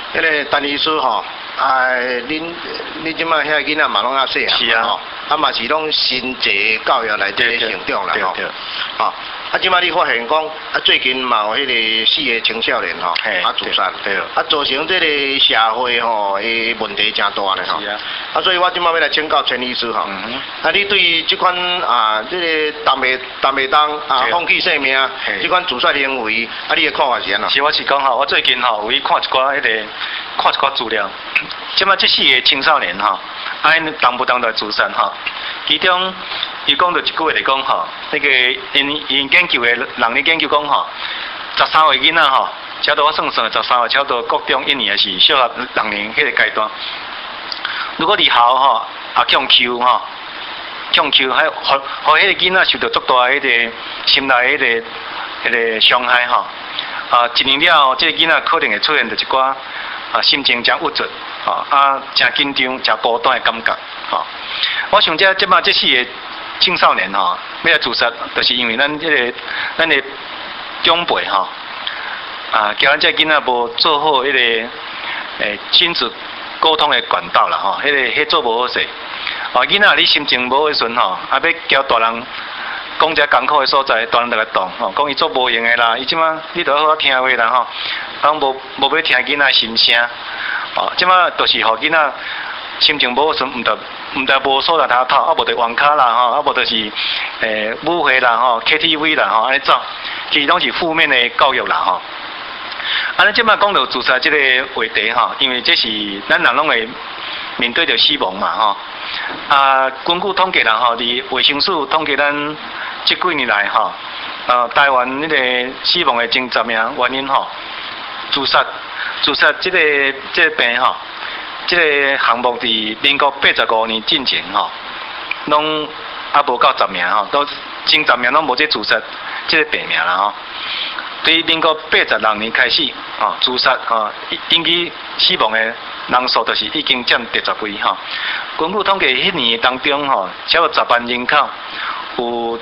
迄个陈医师吼，恁即摆遐囡仔嘛拢较细啊， 是啊， 吼，嘛是拢新济教育内底成长啦吼，吼。即摆你发现讲，最近嘛有迄个4个青少年吼，自杀，造成这个社会吼的问题真大咧吼。所以我即摆要来请教陈医师吼，你对即款这个谈袂当放弃性命，即款自杀行为，你的看法是安怎？ 是，我是讲吼，我最近吼有去看一寡资料，即摆这4个青少年吼，因当在自杀吼，其中伊讲到一句话来讲吼，那个因研究的人咧研究讲吼，13岁囡仔吼，差不多我算13岁，差不多国中1年还是小学6年迄个阶段，如果伫校吼强求吼，强求还互迄个囡仔受到足大迄个心内迄个伤害吼，1年了后，这个囡仔可能会出现着一寡心情真郁卒，真紧张、真孤单的感觉，吼。我想即摆这4个青少年吼，要来自杀，就是因为咱的长辈吼，叫咱这囡仔无做好迄个亲子沟通的管道啦吼，迄做无好势。囡仔你心情无好时阵吼，要交大人讲遮艰苦的所在，大人就来动吼，讲伊做无用的啦，伊即摆你都好好听话啦吼，无要听囡仔心声，即摆就是互囡仔心情无好时阵，毋但无所在头，无就网咖啦吼，无就是舞会啦吼 ，KTV 啦吼，安尼走，其实拢是负面的教育啦吼。尼即摆讲到自杀即个话题吼，因为这是咱人拢会面对着死亡嘛吼。根据统计啦吼，伫卫生署统计咱这几年来吼，台湾迄个死亡的前10名原因吼，自杀这个病吼。这个项目伫民国85年进前吼，拢无到10名吼，都前10名拢无这自杀这个病名啦吼。对民国86年开始自杀引起死亡的人数就是已经占第10位吼。根据统计，迄年当中吼，差不多10万人口有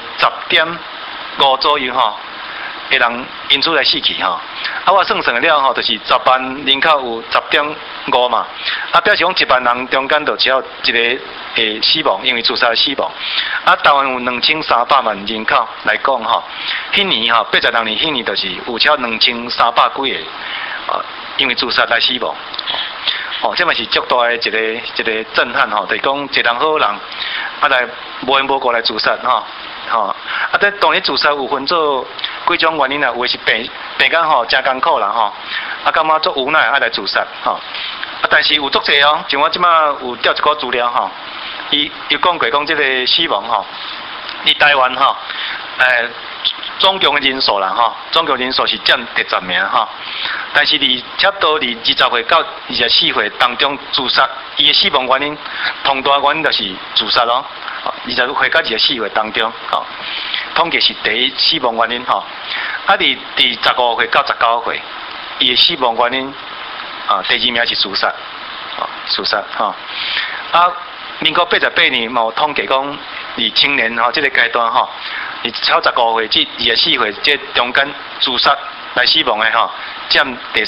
10.5左右吼，个人因此来死去吼。我算了吼，就是10万人口有10.5嘛，表示讲1万人中间就只有一个会死亡，因为自杀死亡。台湾有2300万人口来讲吼，迄年吼86年迄年就是有超2300几个因为自杀来死亡。这嘛是足大的一个震撼吼，就是讲一人好人来无缘无故来自杀吼。当然自杀有分做几种原因啦，有的是病到吼真艰苦啦吼，感觉足无奈来自杀吼。但是有足济哦，像我即摆有调一个资料吼，伊讲过讲即个死亡吼，伫台湾吼，总共的人数啦吼，总共人数是占第10名吼。但是差不多20岁到24岁当中自杀，伊的死亡原因同大原因就是自杀咯。20岁到24岁当中吼，统计是第一死亡原因吼。伫15岁到19岁，伊的死亡原因第2名是自杀，自杀吼。民国88年嘛有统计讲，伫青年吼这个阶段吼，超15岁至24岁这中间自杀来死亡的吼，占第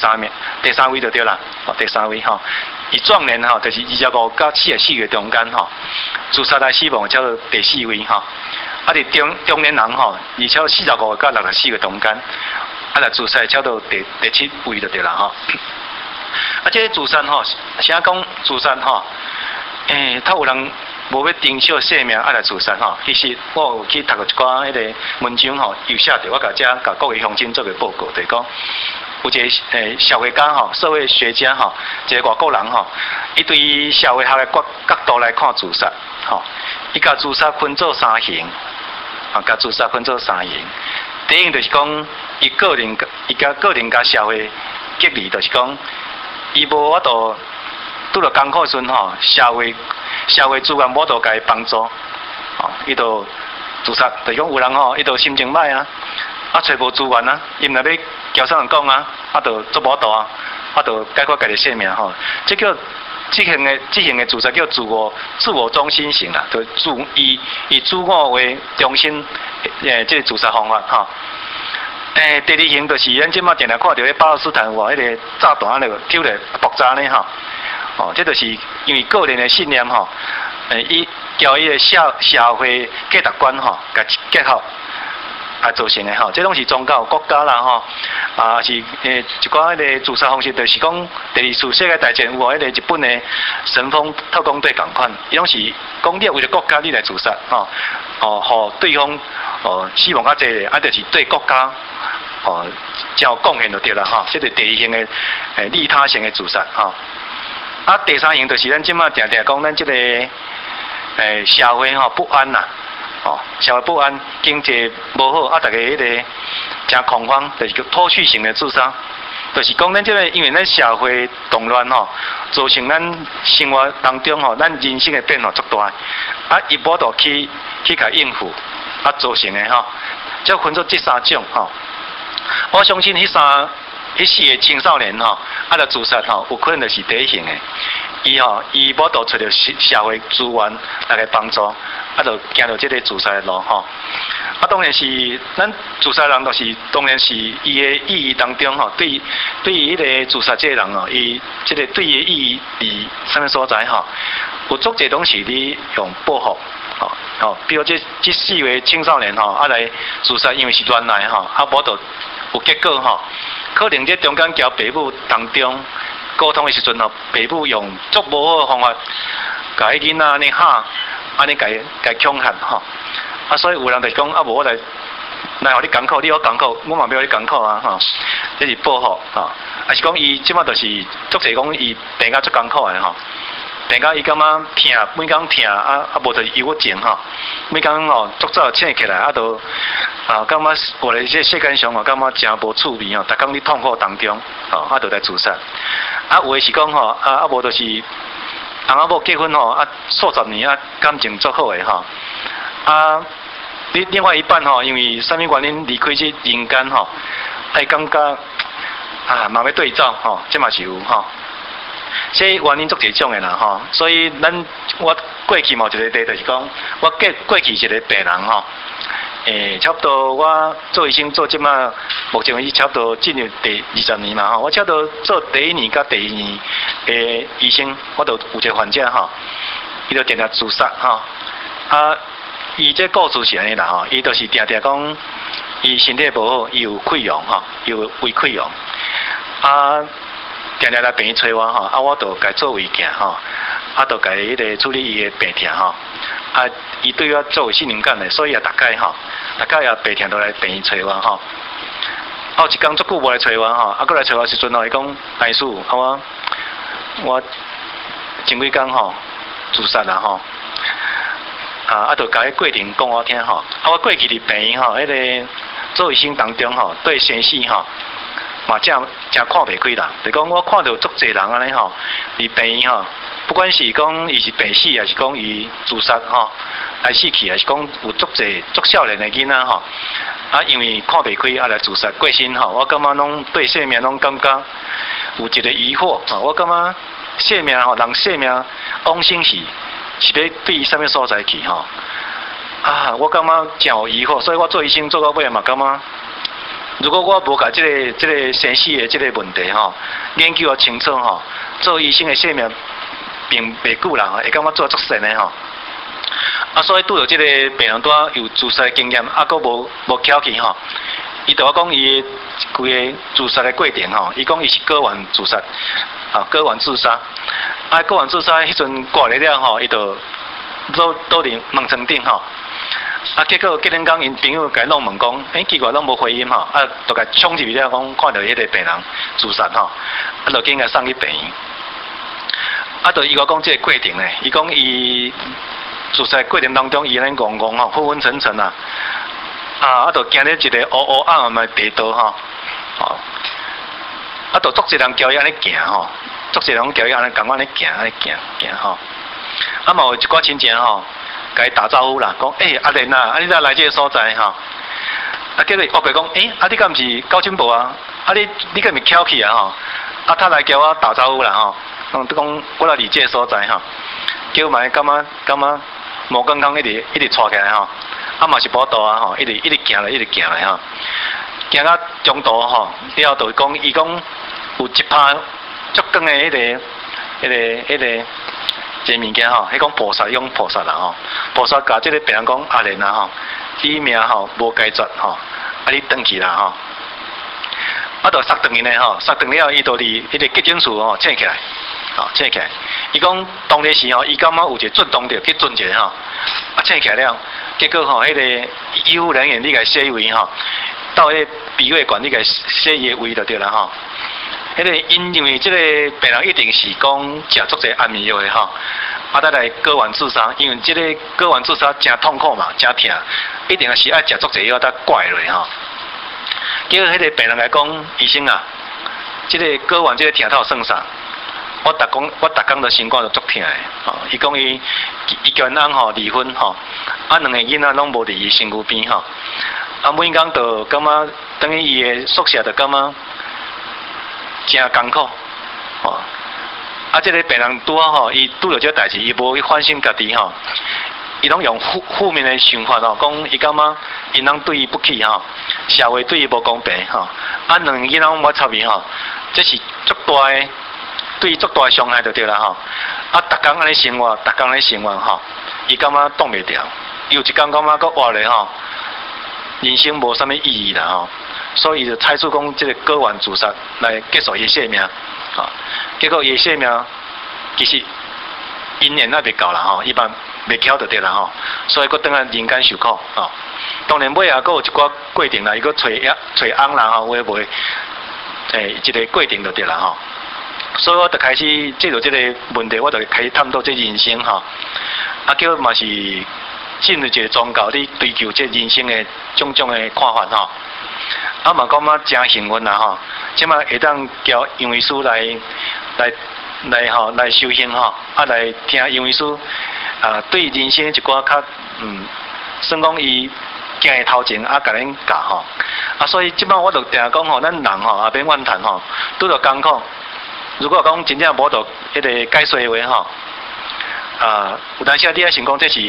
3位就对啦，第3位吼。以壮年吼，就是25到44岁中间吼，自杀来死亡叫做第4位吼。伫中年人吼，而且45到64岁中间，来自杀叫做第7位就对啦吼。这个自杀吼，啥讲自杀吼？他有人无要珍惜生命来自杀吼。其实我有去读过一寡迄个文章吼，有写着我甲各位乡亲做个报告，就是讲有一个社会家吼，社会学家吼，一个外国人吼，伊对社会学的角度来看自杀吼，伊甲自杀分做3型，甲自杀分做3型。第一就是讲，伊个人甲社会隔离，就是讲，伊无法度拄着艰苦时阵吼，社会资源无法度甲伊帮助，伊就自杀。就是讲有人吼，伊就心情歹找无资源伊毋知要交啥人讲就做无度就解决家己生命吼。这叫这型的自杀叫自我中心型啦，就以自我为中心，这个自杀方法吼。 第二型就是咱即马定定看到迄巴勒斯坦话，迄个炸弹那个丢咧爆炸呢吼，哦，这就是因为个人的信念吼，伊交伊个社会价值观吼，甲结合啊造成的吼，这拢是宗教国家啦吼，啊是一寡迄个自杀方式，就是讲第二次世界大战有迄个日本的神风特工队共款，伊拢是讲你为了国家你来自杀吼，哦，互对方死亡较济咧，啊，就是对国家。较贡献就对啦吼，这是第二型的利他型的自杀吼。啊，第三型就是咱即马定定讲咱即个社会吼不安啦，哦，社会不安，经济无好，啊，大家迄个真恐慌，就是叫脱序型的自杀，就是讲咱即个因为咱社会动乱吼，造成咱生活当中吼，咱人生的变化足大，啊，伊无度去甲应付，啊，造成的吼，即分做这三种吼。我相信迄四个青少年吼，啊，着自杀吼，有可能就是第一型的。伊无度找到社会资源来个帮助，啊，着行到即个自杀的路吼。啊，当然是咱自杀人，就是当然是伊的意义当中吼，对于迄个自杀这个人哦，伊即个对伊的意义伫啥物所在吼，有足侪东西你用报复。比如这四位青少年吼，啊来自杀，因为是原来吼，啊无度有结果吼，可能这中间交爸母当中沟通的时阵吼，爸母用足无好的方法，甲迄囡仔安尼喊，安尼甲恐吓吼，啊所以有人就讲啊无我来互你艰苦，你好艰苦，我嘛要你艰苦啊吼，这是报复吼，啊是讲伊即马就是足侪讲伊病甲足艰苦的吼。等下伊感觉疼，每工疼无就忧郁症吼，每工足早醒起来就感觉活在这世间上感觉真无趣味逐工伫痛苦当中就来自杀。有诶是讲无就是翁仔某结婚数十年感情足好诶另外一半因为啥物原因离开这人间感觉嘛要对走这嘛是有这原因足侪种的啦吼，所以我过去嘛一个例就是讲，我过去一个病人差不多我做医生做即马，目前为止差不多进入第20年嘛吼，我差不多做第1年甲第2年的医生，我都有一个患者伊就定定自杀伊这故事是安尼啦伊就是定定讲，伊身体无好，伊有溃疡伊有胃溃疡定定来病院找我我就甲做胃镜就甲伊迄个处理伊的病痛伊对我做信任感的，所以大概也病痛都来病院找我有一天足久无来找我搁来找我时阵伊讲大师我前几天自杀啦就甲迄过程讲我听我过去伫病院迄个做医生当中对生死嘛真看袂开啦，就讲我看到足侪人安尼伫病院不管是讲伊是病死，还是讲伊自杀来死去，还是讲有足侪足少年的囡仔因为看袂开来自杀过身我感觉拢对生命拢感觉有一个疑惑我感觉生命人生命往生是要对啥物所在去我感觉真有疑惑，所以我做医生做到尾嘛感觉。如果我无甲这个生死的这个问题研究清楚做医生的生命并袂久啦会感觉做足神的所以拄到这个病人拄有自杀经验佫无巧去伊就我讲伊规个自杀的过程伊讲伊是割腕自杀割腕自杀割腕自杀迄阵挂咧了伊就倒伫门床顶结果隔天讲，因朋友甲伊拢问讲，奇怪拢无回音就甲冲入去了，讲看到迄个病人自杀就紧甲送去病院。就伊我讲这个过程呢，伊讲伊自杀过程当中，伊安尼戆戆昏昏沉沉就行咧一个黑黑暗暗的地道就足侪人叫伊安尼行足侪人叫伊安尼共我安尼行嘛有一寡亲情甲伊打招呼啦，讲阿莲你哪来这个所在结果我讲你敢毋是高进步你敢毋是巧去他来叫我打招呼啦讲我来离这个所在叫嘛感觉无刚刚一直带起来嘛是无倒一直行来行到中途吼，了就讲伊讲有一拍足长的迄个一个物件吼，迄讲菩萨用菩萨啦吼，菩萨甲即个病人讲阿莲啊吼，你命吼无解决吼，啊你转去啦吼，啊就杀断伊呢吼，杀断了伊就伫迄个急诊室吼醒起来，吼醒起来，伊讲当日时吼，伊感觉有一个震动着去震一下吼，啊醒起来了，结果吼迄个医护人员你甲写位吼，到迄个鼻胃管你甲写伊的位就对啦吼。迄个因为即个病人一定是讲食足侪安眠药的吼，啊再来割腕自杀，因为即个割腕自杀真痛苦嘛，真疼，一定是爱食足侪药才怪落吼。结果迄个病人来讲，医生啊，即个割腕即个疼头算啥？我逐工都心肝都足疼的，吼，伊讲伊跟翁吼离婚吼，啊两个囡仔拢无伫伊身躯边吼，啊每工都感觉等于伊的宿舍就感觉真艰苦，吼，啊即个病人拄啊吼，伊拄着这代志，伊无去反省家己吼，伊拢用负面的想法吼，讲伊感觉因人对伊不起吼，社会对伊无公平吼，啊两个囡仔拢无插伊吼，这是足大的。对伊足大伤害就对啦吼，啊，逐工安尼生活，逐工安尼生活吼，伊感觉挡袂掉，有一工感觉搁活咧吼，人生无啥物意义啦吼，所以就采取讲即个割腕自杀来结束伊生命，吼，结果伊生命其实因缘还袂够啦吼，一般袂巧就对啦吼，所以搁等下人间受苦吼。当然尾啊，搁有一寡过程啦，伊搁找翁啦吼，有诶无一个过程就对啦吼。所以我就开始借着这个问题，我就开始探讨这人生吼，啊，叫嘛是进入一个宗教，你追求这人生的种种的看法吼，啊嘛讲嘛真幸运啦吼，即马会当交杨医师来修行吼，啊来听杨医师啊对人生一寡较算讲伊行的头前啊，甲恁教吼，啊所以即马我就定讲吼，咱人吼也免怨叹吼，拄着艰苦。如果讲真正无到迄个解说的话吼，有当时你也想讲这是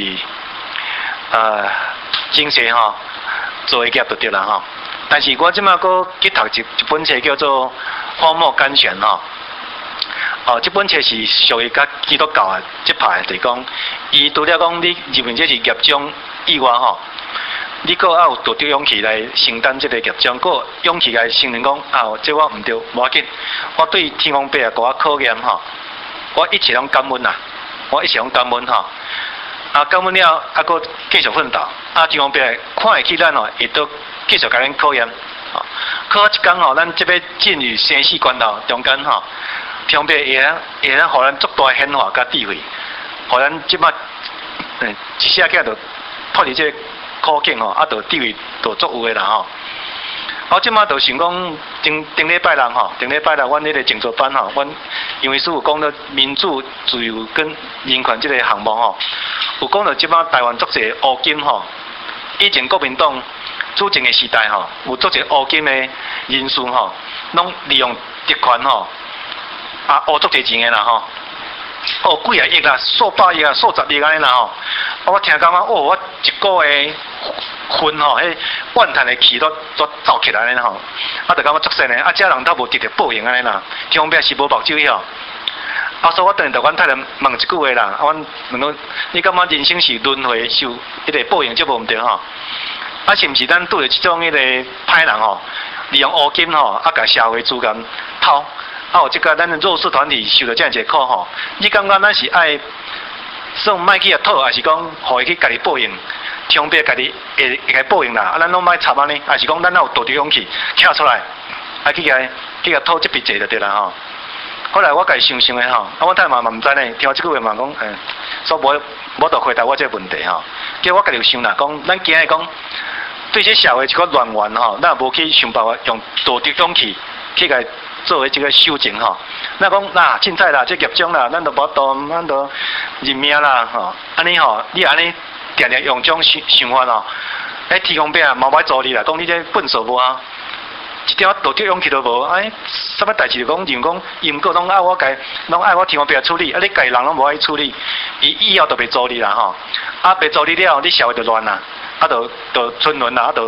精神吼做一业就对啦吼。但是我即马搁去读一本册叫做《荒漠甘泉》吼，这本册是属于甲基督教的这派，就是讲，伊除了讲你入面这是业障以外吼。你搁要有拄着勇气来承担这个业障，搁勇气来承认讲这我毋对，无要紧。我对天公伯啊，甲我考验吼，我一切拢感恩啦，我一切拢感恩吼。感恩了，搁继续奋斗。天公伯看会起咱吼，伊都继续甲咱考验。考一天吼，咱即要进入生死关头中间吼，天公伯会咱互咱足大显化甲智慧，互咱即摆一下囝就脱离这个苦境吼，就智慧就足有诶啦吼。即马就想讲，顶礼拜六吼，顶礼拜六阮迄个静坐班吼，阮因为师傅讲到民主、自由跟人权即个项目吼，有讲到即马台湾足侪乌金吼，以前国民党主政诶时代吼，有足侪乌金诶人士吼，拢利用特权吼，乌足侪钱诶啦吼。几啊亿啦，数百亿啊，数十亿安尼啦吼。我听讲我一个月分吼，迄怨叹的气都走起来咧吼。就感觉足神的，这人都无直直报应安尼啦。天公伯是无目睭晓。所以我当然就阮太太问一句话啦，阮问讲，你感觉人生是轮回受迄个报应，这无毋对吼？是毋是咱拄着即种迄个歹人吼，利用乌金吼，甲社会资源偷？有即个咱的弱势团体受到这样一个苦吼，你感觉咱是爱算卖去讨，还是讲互伊去家己报应？天公伯家己会甲报应啦，咱拢卖插安尼，还是讲咱有拄着勇气跳出来，去甲讨这笔债就对啦吼。后来我家己想的吼，我太嘛毋知呢，听即句话嘛讲，所以无就回答我这个问题吼。叫我家己有想啦，讲咱今日讲对这社会一个乱源吼，咱无去想办法用拄着勇气去甲作为这个修正吼，咱讲凊彩啦，这业障啦，咱都无度，咱都认命啦吼。安尼吼，你安尼定定用种想法吼，天公伯啊，嘛歹做你啦，讲你这笨手无啊，一点拄着勇气都无，啥物代志就讲，就讲伊毋过拢爱我天公伯来处理，你家人拢无爱处理，伊以后就袂做你啦吼，袂做你了，你社会就乱啦，就沉沦啦，就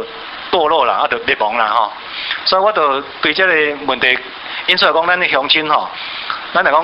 堕落啦，就灭亡啦吼。所以我就对这个问题引出来讲，咱的乡亲吼，咱来讲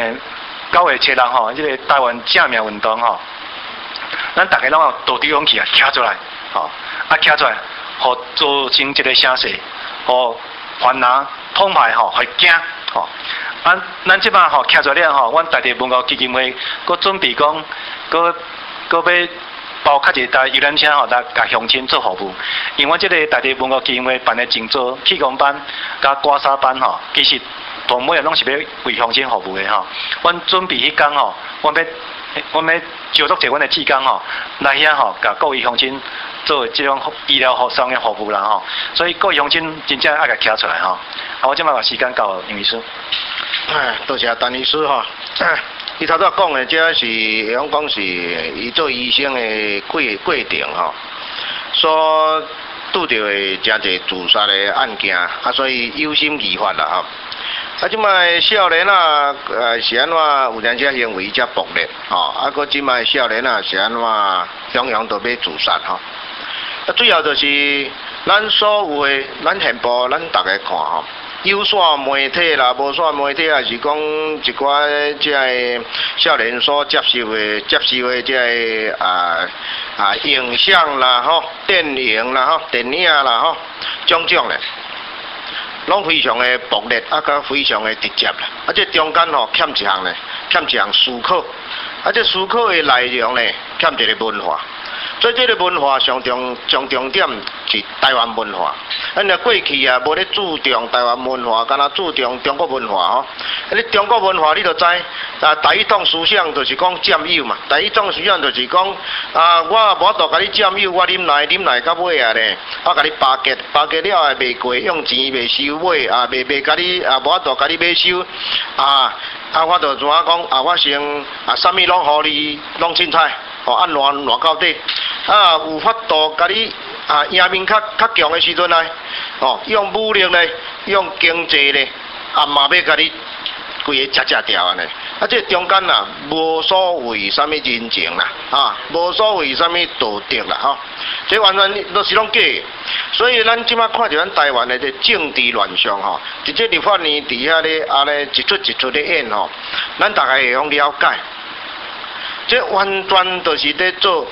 9月7日吼，这个台湾正名运动吼，咱大家拢要倒地勇气啊，站出来吼，站出来，互造成一个声势，互泛蓝统派吼会惊吼。咱即摆吼站出来了吼，阮大地文化基金会佫准备讲，佫要包较一台游览车吼，来甲乡亲做服务。因为阮即个大地文化基金会办的真多气功班、甲刮痧班吼，其实同每日拢是要为乡亲服务的吼。阮准备迄天吼，阮要招足者阮的志工吼，来遐吼，甲各位乡亲做即种医疗服上的服务啦吼。所以各位乡亲真正爱甲站出来吼。我即摆把时间交杨医师。 多谢陈医师吼。伊头早讲的，这是会讲是伊做医生的过程吼，所拄到的真侪自杀的案件，所以有心而发啦吼。即摆少年是安怎有阵些行为遮暴烈吼，佮即摆少年是安怎样样都要自杀吼。最后就是咱所有的咱现部咱大家看吼。有线媒体啦，无线媒体也是讲一寡即个少年所接受的即个影像啦吼、电影啦吼、电影啦吼，种种咧，拢非常的暴烈，佮非常的直接啦。这中间吼欠一项咧，欠一项思考，这思考的内容咧欠一个文化。所以这个文化上重点是台湾文化。咱过去无咧注重台湾文化，敢若注重中国文化吼。你中国文化你就知，第一种思想就是讲占有嘛。第一种思想就是讲，我无度甲你占有，我啉来到尾啊咧，我甲你巴结了后卖过，用钱卖收买卖甲你无度甲你买收我就怎啊讲我先啥物拢互你，拢凊彩。乱到底，有法度甲你赢面较强的时阵呢，用武力咧，用经济咧，嘛要甲你规个吃掉安尼。这中间无所谓啥物人情啦，无所谓啥物道德啦，吼，这完全都是拢假的。所以咱即摆看着咱台湾的这政治乱象吼，伫这立法院底下咧一出咧演吼，咱大家会用了解。这完全就是在做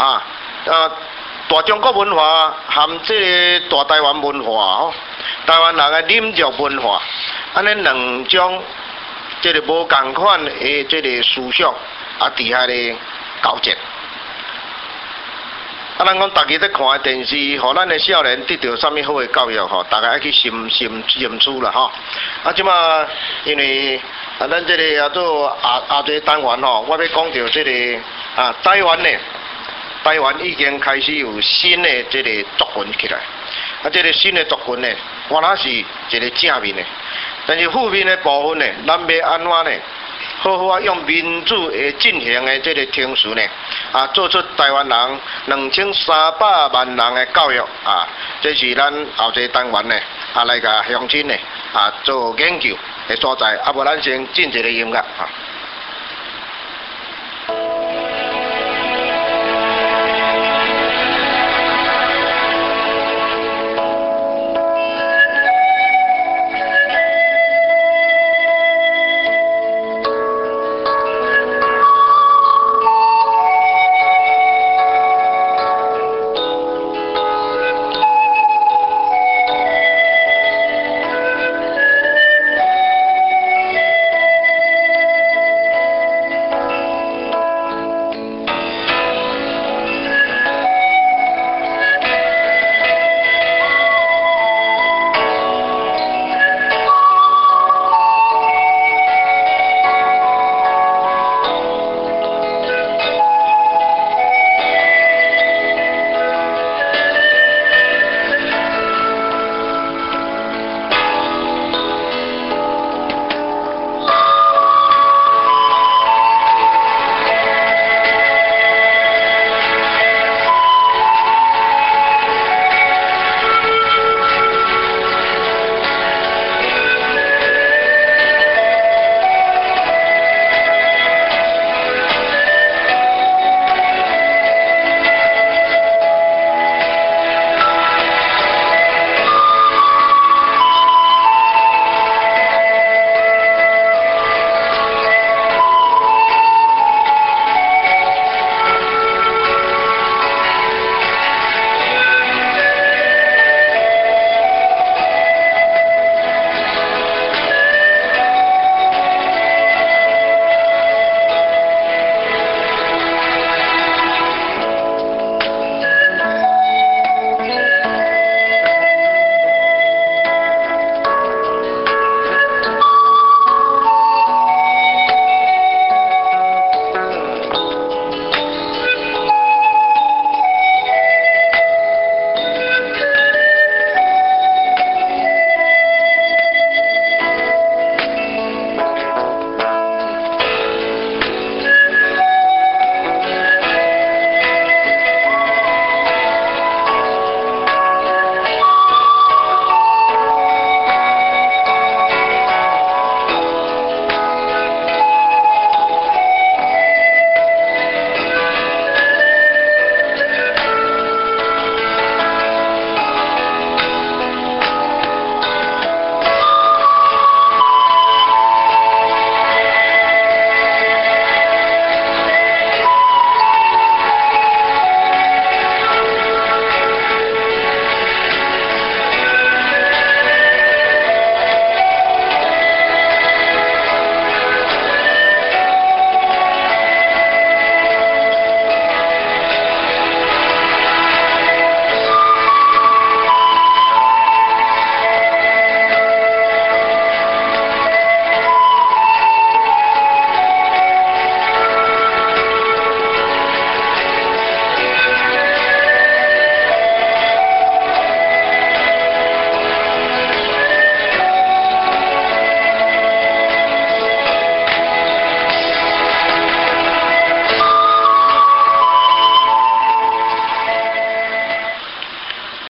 大中国文化含这个大台湾文化吼，台湾人的饮食文化，安尼两种这个无共款的这个思想底下咧交织。咱讲大家在看的电视，互咱的少年得到啥物好的教育吼，大家爱去深思啦吼。即马因为咱这个也做亚洲单元吼，我要讲到这个台湾已经开始有新的这个族群起来。这个新的族群呢，原来是一个正面的，但是负面的部分呢，咱要安怎呢？好好用民主的进行的这个程序呢，做出台湾人2300万人的教育这是咱后一单元呢来甲乡亲呢做研究的所在。无咱先进一个音乐